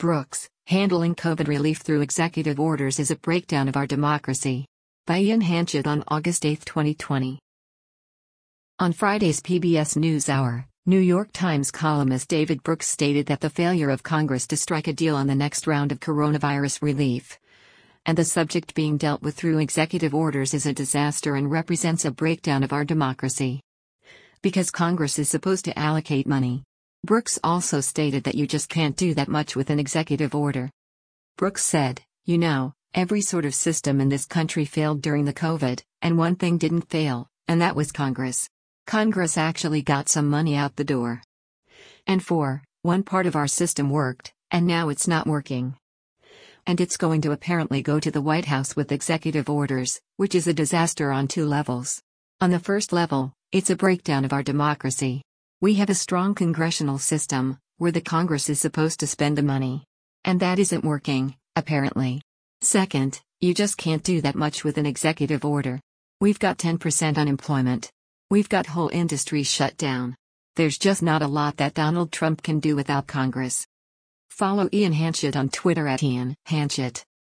Brooks, Handling COVID Relief Through Executive Orders is a Breakdown of Our Democracy. By Ian Hanchett on August 8, 2020. On Friday's PBS NewsHour, New York Times columnist David Brooks stated that the failure of Congress to strike a deal on the next round of coronavirus relief, and the subject being dealt with through executive orders, is a disaster and represents a breakdown of our democracy. Because Congress is supposed to allocate money. Brooks also stated that you just can't do that much with an executive order. Brooks said, every sort of system in this country failed during the COVID, and one thing didn't fail, and that was Congress. Congress actually got some money out the door. And one part of our system worked, and now it's not working. And it's going to apparently go to the White House with executive orders, which is a disaster on two levels. On the first level, it's a breakdown of our democracy. We have a strong congressional system, where the Congress is supposed to spend the money. And that isn't working, apparently. Second, you just can't do that much with an executive order. We've got 10% unemployment. We've got whole industries shut down. There's just not a lot that Donald Trump can do without Congress. Follow Ian Hanchett on Twitter @IanHanchett.